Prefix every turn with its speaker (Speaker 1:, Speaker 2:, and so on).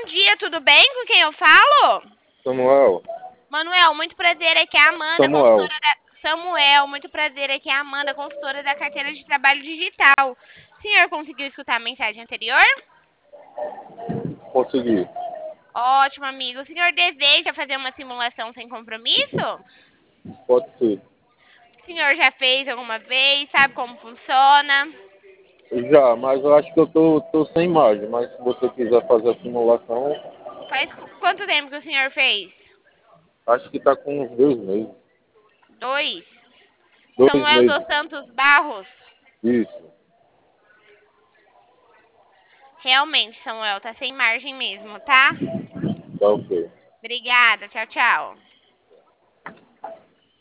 Speaker 1: dia, tudo bem? Com quem eu falo?
Speaker 2: Samuel,
Speaker 1: Manuel, muito prazer, aqui é a Amanda,
Speaker 2: Samuel,
Speaker 1: consultora da... Samuel, muito prazer, aqui é a Amanda, consultora da carteira de trabalho digital. O senhor conseguiu escutar a mensagem anterior?
Speaker 2: consegui.
Speaker 1: Ótimo, amigo. O senhor deseja fazer uma simulação sem compromisso?
Speaker 2: Pode ser.
Speaker 1: O senhor já fez alguma vez? Sabe como funciona?
Speaker 2: Já, mas eu acho que eu tô sem imagem. Mas se você quiser fazer a simulação,
Speaker 1: Faz quanto tempo que o senhor fez?
Speaker 2: acho que tá com uns 2 meses.
Speaker 1: 2.
Speaker 2: Dois
Speaker 1: Samuel
Speaker 2: meses.
Speaker 1: dos Santos Barros.
Speaker 2: Isso.
Speaker 1: Realmente, Samuel, tá sem margem mesmo, tá?
Speaker 2: Tá ok.
Speaker 1: Obrigada, tchau, tchau.